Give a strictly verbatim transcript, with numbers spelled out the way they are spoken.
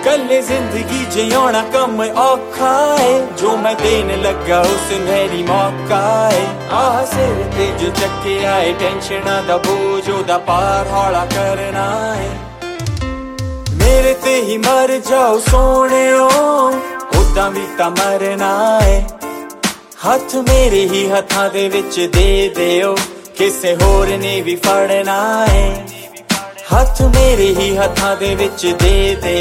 ਕੱਲੇ ਜ਼ਿੰਦਗੀ ਜਿਉਣਾ ਕੰਮ ਔਖਾ ਏ, ਜੋ ਮੈਂ ਦੇਣ ਲੱਗਾ ਉਸ ਮੇਰੀ ਮੌਕਾ ਏ। ਆਹ ਸਿਰ ਤੇ ਜੋ ਚੱਕਿਆ ਏ ਟੈਨਸ਼ਨਾਂ ਦਾ ਬੋਝ, ਉਹਦਾ ਪਾਰ ਹੌਲਾ ਕਰਨਾ ਏ। ਮੇਰੇ ਤੇ ਹੀ ਮਰ ਜਾਓ ਸੋਹਣਿਓ, ਉਦਾਂ ਵੀ ਤਾਂ ਮਰਨਾ ਏ। ਹੱਥ ਮੇਰੇ ਹੀ ਹੱਥਾਂ ਦੇ ਵਿੱਚ ਦੇ ਦਿਓ, ਕਿਸੇ ਹੋਰ ਨੇ ਵੀ ਫੜਨਾ ਏ। ਹੱਥ ਮੇਰੇ ਹੀ ਹੱਥਾਂ ਦੇ ਵਿੱਚ ਦੇ ਦੇ